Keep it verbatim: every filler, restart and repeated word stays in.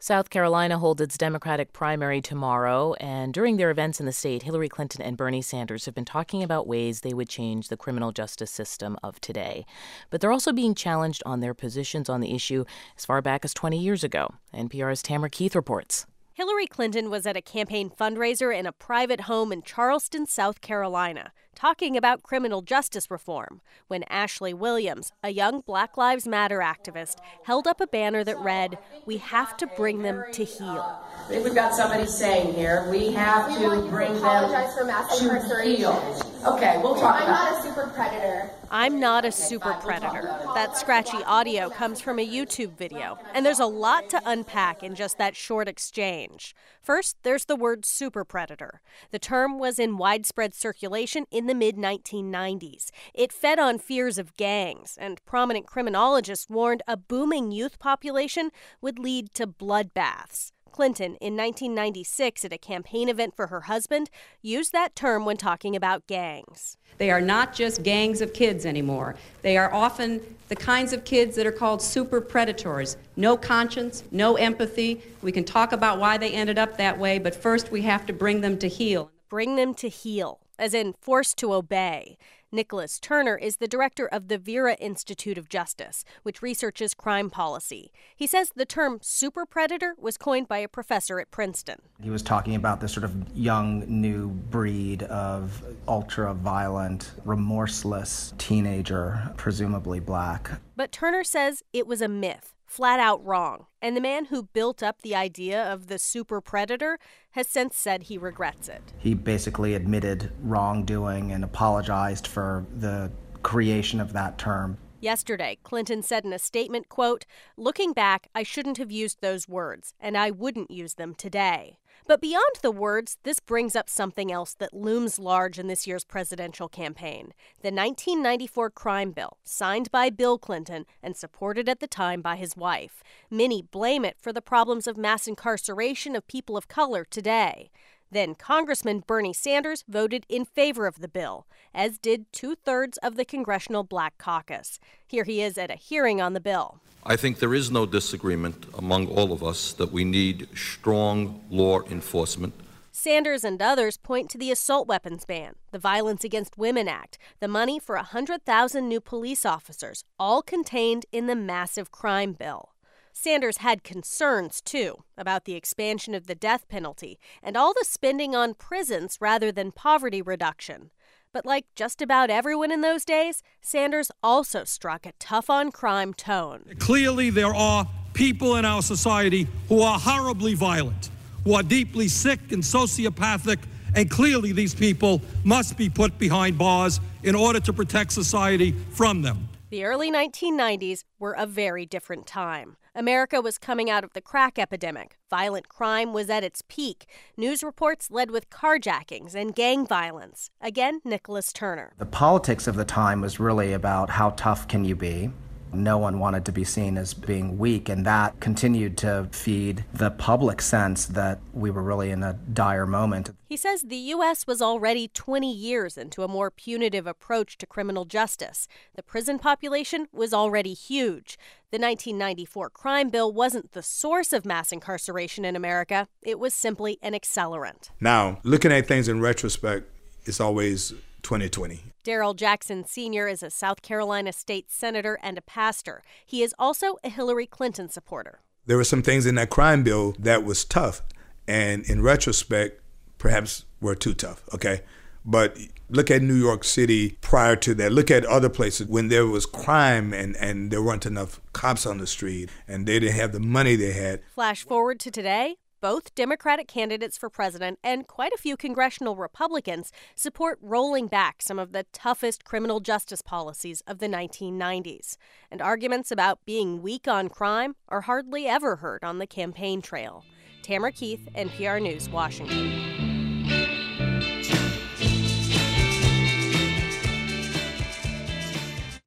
South Carolina holds its Democratic primary tomorrow, and during their events in the state, Hillary Clinton and Bernie Sanders have been talking about ways they would change the criminal justice system of today. But they're also being challenged on their positions on the issue as far back as twenty years ago. N P R's Tamara Keith reports. Hillary Clinton was at a campaign fundraiser in a private home in Charleston, South Carolina, talking about criminal justice reform when Ashley Williams, a young Black Lives Matter activist, held up a banner that read, "We have to bring them to heal." We've got somebody saying here, we have we to want you bring to them apologize for mass to incarceration. heal. Okay, we'll talk I'm about not it. a super predator. I'm not a super predator. That scratchy audio comes from a YouTube video, and there's a lot to unpack in just that short exchange. First, there's the word super predator. The term was in widespread circulation in the mid nineteen nineties. It fed on fears of gangs, and prominent criminologists warned a booming youth population would lead to bloodbaths. Clinton, in nineteen ninety-six, at a campaign event for her husband, used that term when talking about gangs. They are not just gangs of kids anymore. They are often the kinds of kids that are called super predators. No conscience, no empathy. We can talk about why they ended up that way, but first we have to bring them to heel. Bring them to heel, as in forced to obey. Nicholas Turner is the director of the Vera Institute of Justice, which researches crime policy. He says the term super predator was coined by a professor at Princeton. He was talking about this sort of young new breed of ultra-violent, remorseless teenager, presumably black. But Turner says it was a myth. Flat out wrong. And the man who built up the idea of the super predator has since said he regrets it. He basically admitted wrongdoing and apologized for the creation of that term. Yesterday, Clinton said in a statement, quote, "Looking back, I shouldn't have used those words, and I wouldn't use them today." But beyond the words, this brings up something else that looms large in this year's presidential campaign. The nineteen ninety-four crime bill, signed by Bill Clinton and supported at the time by his wife. Many blame it for the problems of mass incarceration of people of color today. Then Congressman Bernie Sanders voted in favor of the bill, as did two-thirds of the Congressional Black Caucus. Here he is at a hearing on the bill. I think there is no disagreement among all of us that we need strong law enforcement. Sanders and others point to the assault weapons ban, the Violence Against Women Act, the money for one hundred thousand new police officers, all contained in the massive crime bill. Sanders had concerns, too, about the expansion of the death penalty and all the spending on prisons rather than poverty reduction. But like just about everyone in those days, Sanders also struck a tough-on-crime tone. Clearly, there are people in our society who are horribly violent, who are deeply sick and sociopathic, and clearly these people must be put behind bars in order to protect society from them. The early nineteen nineties were a very different time. America was coming out of the crack epidemic. Violent crime was at its peak. News reports led with carjackings and gang violence. Again, Nicholas Turner. The politics of the time was really about how tough can you be. No one wanted to be seen as being weak, and that continued to feed the public sense that we were really in a dire moment. He says the U S was already twenty years into a more punitive approach to criminal justice. The prison population was already huge. The nineteen ninety-four crime bill wasn't the source of mass incarceration in America. It was simply an accelerant. Now, looking at things in retrospect, it's always twenty twenty. Darrell Jackson Senior is a South Carolina state senator and a pastor. He is also a Hillary Clinton supporter. There were some things in that crime bill that was tough, and in retrospect, perhaps were too tough, okay? But look at New York City prior to that. Look at other places when there was crime and, and there weren't enough cops on the street and they didn't have the money they had. Flash forward to today. Both Democratic candidates for president and quite a few congressional Republicans support rolling back some of the toughest criminal justice policies of the nineteen nineties. And arguments about being weak on crime are hardly ever heard on the campaign trail. Tamara Keith, N P R News, Washington.